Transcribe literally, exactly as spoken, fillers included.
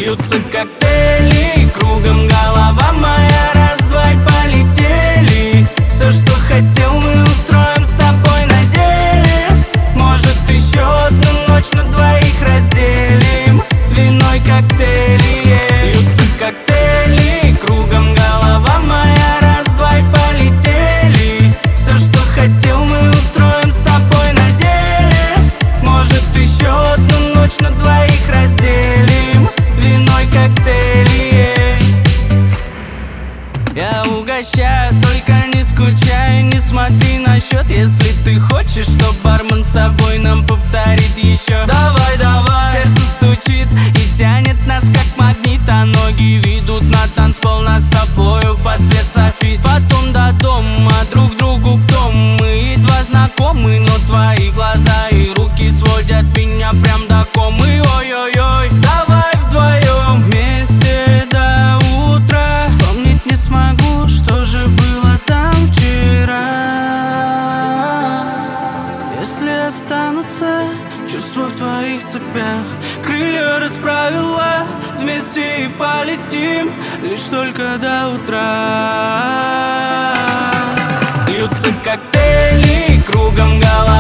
Льются коктейли, кругом голова моя, раз-два и полетели. Все, что хотел, мы устроим с тобой на деле. Может, еще одну ночь на двоих разделим виной коктейли, yeah. Льются коктейли, кругом голова моя, раз-два и полетели. Все, что хотел, мы устроим с тобой на деле. Может, еще одну ночь на двоих разделим виной коктейли, yeah. Я угощаю, только не скучай, не смотри на счет. Если ты хочешь, что бармен с тобой нам повторит еще. Давай, давай. Сердце стучит и тянет нас как магнит, а ноги ведут на танцпол, нас с тобою под цвет софит. Потом до дома, друг другу кто мы, едва знакомы, но твои глаза и руки сводят меня прям до комы. Ой-ой-ой, давай вдвоем вместе до утра. Вспомнить не смогу, что же было там вчера. Если останутся чувства в твоих цепях, крылья расправила, вместе и полетим лишь только до утра. Льются коктейли, кругом голова